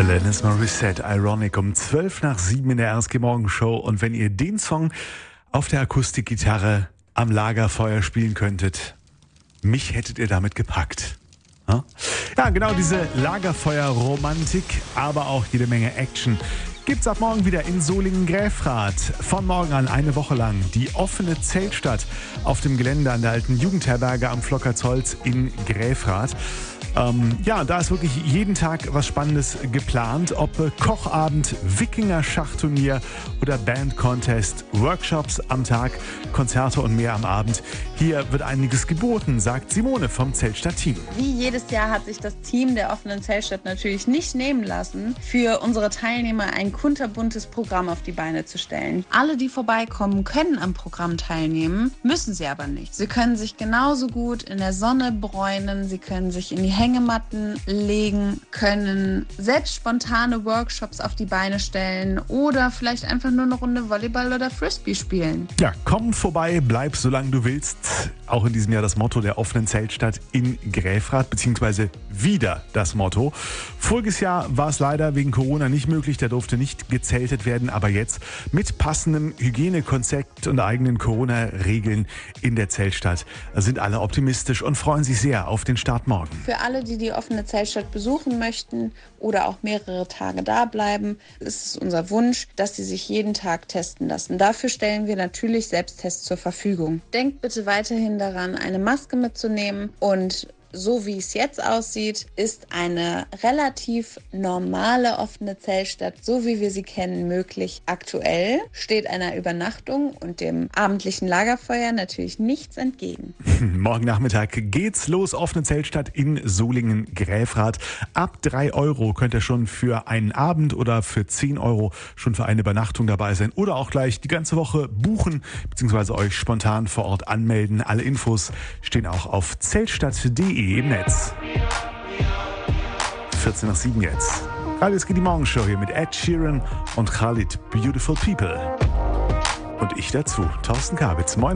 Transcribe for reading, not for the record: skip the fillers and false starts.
Alanis Morissette, Ironic, um 7:12 in der RSG Morgenshow. Und wenn ihr den Song auf der Akustikgitarre am Lagerfeuer spielen könntet, mich hättet ihr damit gepackt. Ja, genau diese Lagerfeuer-Romantik, aber auch jede Menge Action gibt's ab morgen wieder in Solingen-Gräfrath. Von morgen an eine Woche lang die offene Zeltstadt auf dem Gelände an der alten Jugendherberge am Flockertsholz in Gräfrath. Da ist wirklich jeden Tag was Spannendes geplant. Ob Kochabend, Wikinger-Schachturnier oder Band-Contest, Workshops am Tag, Konzerte und mehr am Abend. Hier wird einiges geboten, sagt Simone vom Zeltstadt-Team. Wie jedes Jahr hat sich das Team der offenen Zeltstadt natürlich nicht nehmen lassen, für unsere Teilnehmer ein kunterbuntes Programm auf die Beine zu stellen. Alle, die vorbeikommen, können am Programm teilnehmen, müssen sie aber nicht. Sie können sich genauso gut in der Sonne bräunen, sie können sich in die Hängematten legen, können selbst spontane Workshops auf die Beine stellen oder vielleicht einfach nur eine Runde Volleyball oder Frisbee spielen. Ja, komm vorbei, bleib solange du willst. Auch in diesem Jahr das Motto der offenen Zeltstadt in Gräfrath, beziehungsweise wieder das Motto. Voriges Jahr war es leider wegen Corona nicht möglich, da durfte nicht gezeltet werden, aber jetzt mit passendem Hygienekonzept und eigenen Corona-Regeln in der Zeltstadt sind alle optimistisch und freuen sich sehr auf den Start morgen. Für alle, die die offene Zeltstadt besuchen möchten oder auch mehrere Tage da bleiben, ist es unser Wunsch, dass sie sich jeden Tag testen lassen. Dafür stellen wir natürlich Selbsttests zur Verfügung. Denkt bitte weiterhin daran, eine Maske mitzunehmen, und so wie es jetzt aussieht, ist eine relativ normale offene Zeltstadt, so wie wir sie kennen, möglich. Aktuell steht einer Übernachtung und dem abendlichen Lagerfeuer natürlich nichts entgegen. Morgen Nachmittag geht's los, offene Zeltstadt in Solingen-Gräfrath. Ab 3 € könnt ihr schon für einen Abend oder für 10 € schon für eine Übernachtung dabei sein oder auch gleich die ganze Woche buchen bzw. euch spontan vor Ort anmelden. Alle Infos stehen auch auf zeltstadt.de im Netz. 7:14 jetzt. Radio SG die Morgenshow hier mit Ed Sheeran und Khalid, Beautiful People. Und ich dazu, Thorsten Kabitz. Moin.